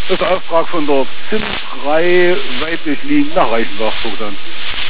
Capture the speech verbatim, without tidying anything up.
Das ist Auftrag von der Z I M drei weiblich liegend nach Reichenbach dann.